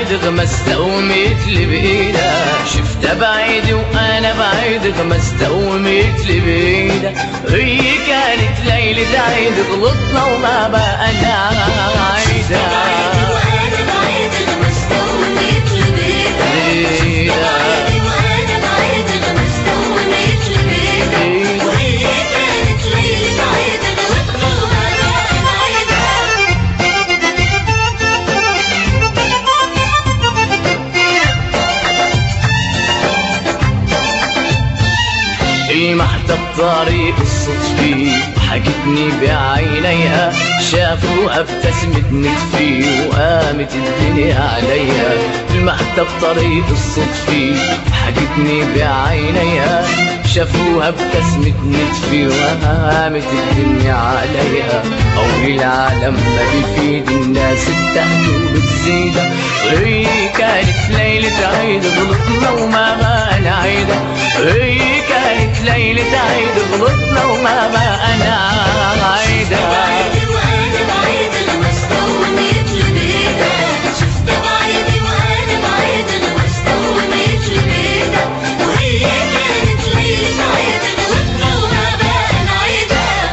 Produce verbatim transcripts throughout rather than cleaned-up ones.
بعيد غمسته ومثل بإيده، شفتها بعيد وأنا بعيد غمسته ومثل بإيده. هي كانت ليلة عيد غلطنا وما بقى نعيدها. وأنا بعيد غمسته ومثل بإيده، وأنا بعيد غمسته ومثل بإيده. وهي كانت ليلة عيد غلطنا وما بقى نعيدها. المحتى بطريق الصدفي وحكتني بعينيها، شافوها ابتسمت نتفي وقامت الدنيا عليها. المحتى بطريق الصدفي وحكتني بعينيها، شافوها ابتسمت نتفي وقامت الدنيا عليها. قول العالم ما بيفيد الناس بتحكي وبتزيدها، وهي كانت ليلة عيد غلطنا وما بقى نعيدها. هي كانت ليلة عيد غلطنا وما بقى نعيدها. وأنا بعيد غمسته ومثل بإيده، شفتها بعيد وأنا بعيد غمسته ومثل بإيده. وهي كانت ليلة عيد غلطنا وما بقى نعيدها.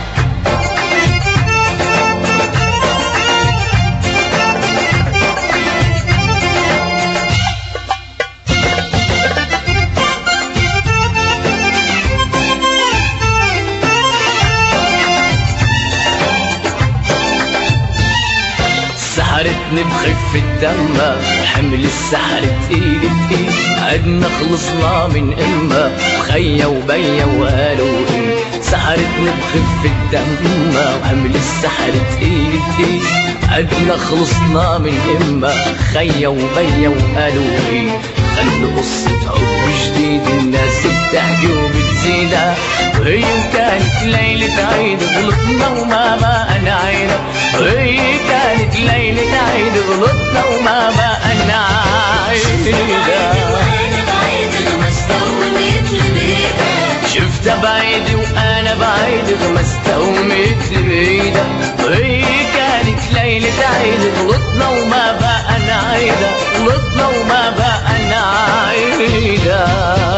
سحرتني بخفة دمها، حمل السحر تقيل تقيل. عدنا خلصنا من إما وخيا وبيا وقالوا إيه. سحرتني بخفة دمها وحمل السحر تقيل تقيل. عدنا خلصنا من إما خيا وبيا وقالوا إيه. خلوا قصة حب جديد الناس بتحكي وبتزيدها. وهي كانت ليلة عيد غلطنا وما بقى نعيدها. وهي كانت ليلة عيد غلطنا وما بقى نعيدها. وأنا بعيد غمسته ومثل بإيده، شفتها بعيد وأنا بعيد غمسته ومثل بإيده. وهي كانت ليلة عيد غلطنا وما بقى نعيدها. غلطنا وما بقى نعيدها.